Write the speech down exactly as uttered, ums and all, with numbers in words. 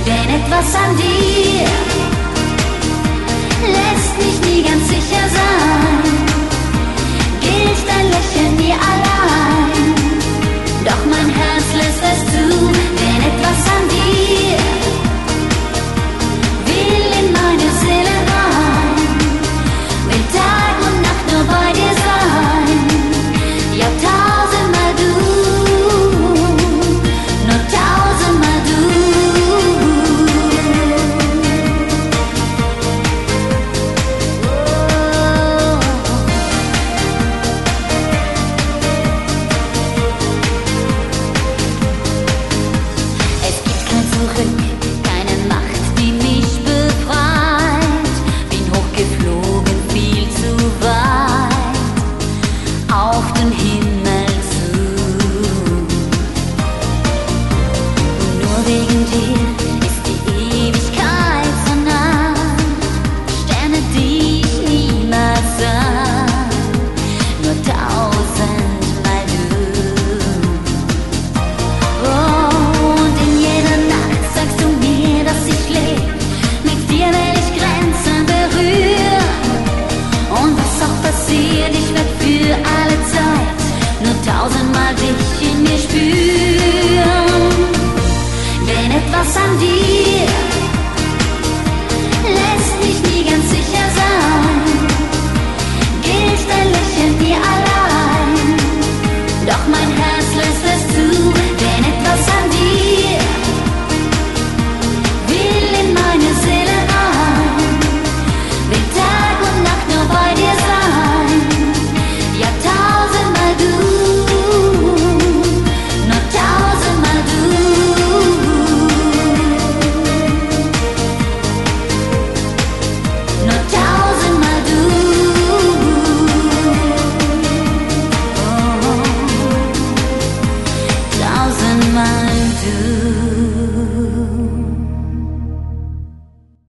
Denn etwas an dir lässt mich nie ganz sicher sein. Gilt dein Lächeln mir allein, doch mein Herz lässt es zu. Denn etwas an dir will in meine Seele rein, will Tag und Nacht nur bei dir sein. Ja, tausendmal du, nur tausendmal du. Es gibt kein Zurück, keine Macht, die mich befreit. Bin hochgeflogen, viel zu weit, auf den Himmel zu. Und nur wegen dir ist die Ewigkeit so nah. Sterne, die ich niemals sah, nur tausendmal du. Oh, und in jeder Nacht sagst du mir, dass ich lebe. Mit dir will ich Grenzen berühren. Und was auch passiert, ich werd für alle Zeit nur tausendmal dich in mir spüren. Denn etwas an dir